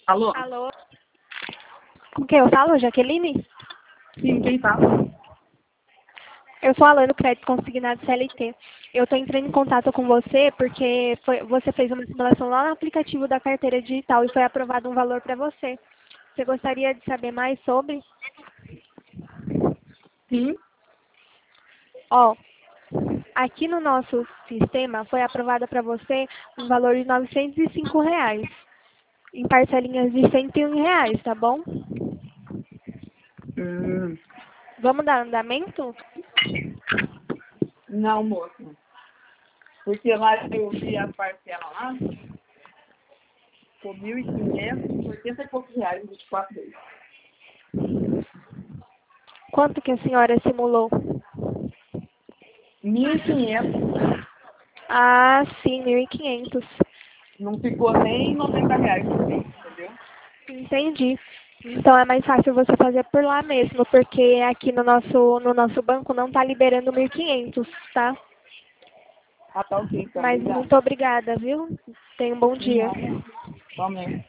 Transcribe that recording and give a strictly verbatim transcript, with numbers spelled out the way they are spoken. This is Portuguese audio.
Alô? Alô? Com quem eu falo, Jaqueline? Sim, quem fala? Eu sou a Alana, do Crédito Consignado C L T. Eu estou entrando em contato com você porque foi- você fez uma simulação lá no aplicativo da carteira digital e foi aprovado um valor para você. Você gostaria de saber mais sobre? Sim. Ó, aqui no nosso sistema foi aprovado para você um valor de novecentos e cinco reais, em parcelinhas de cento e um reais, tá bom? Hum, Vamos dar andamento? não, moço. Porque lá eu vi a parcela lá, por mil e quinhentos, oitenta e poucos reais, vinte e quatro vezes. Quanto que a senhora simulou? mil e quinhentos, Ah, sim, mil e quinhentos. não ficou nem noventa reais por mês, entendeu? Entendi. Então é mais fácil você fazer por lá mesmo, porque aqui no nosso, no nosso banco não está liberando mil e quinhentos, tá? Ah, tá ok, então, Mas obrigada. muito obrigada, viu? Tenha um bom dia. Não, somente.